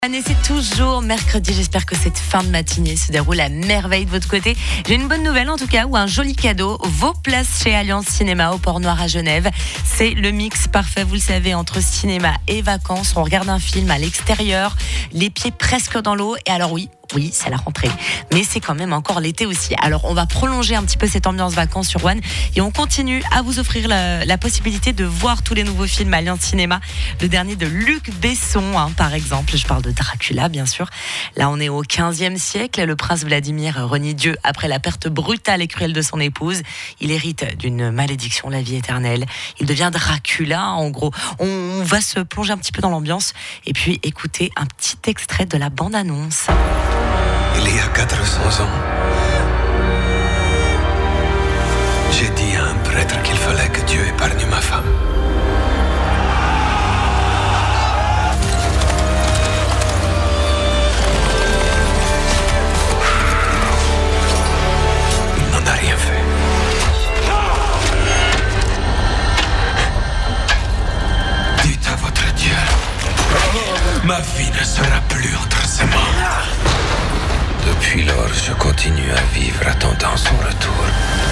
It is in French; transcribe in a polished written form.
Et c'est toujours mercredi, j'espère que cette fin de matinée se déroule à merveille de votre côté. J'ai une bonne nouvelle en tout cas, ou un joli cadeau, vos places chez Alliance Cinéma au Port-Noir à Genève. C'est le mix parfait, vous le savez, entre cinéma et vacances. On regarde un film à l'extérieur, les pieds presque dans l'eau, et alors oui, c'est la rentrée, mais c'est quand même encore l'été aussi. Alors on va prolonger un petit peu cette ambiance vacances sur One et on continue à vous offrir la possibilité de voir tous les nouveaux films Alliance Cinéma. Le dernier de Luc Besson, par exemple, je parle de Dracula bien sûr. Là on est au 15e siècle, le prince Vladimir renie Dieu après la perte brutale et cruelle de son épouse. Il hérite d'une malédiction, la vie éternelle. Il devient Dracula en gros. On va se plonger un petit peu dans l'ambiance et puis écouter un petit extrait de la bande-annonce. Il y a 400 ans, j'ai dit à un prêtre qu'il fallait que Dieu épargne ma femme. Il n'en a rien fait. Dites à votre Dieu, ma vie ne sera plus entre ses mains. Depuis lors, je continue à vivre attendant son retour.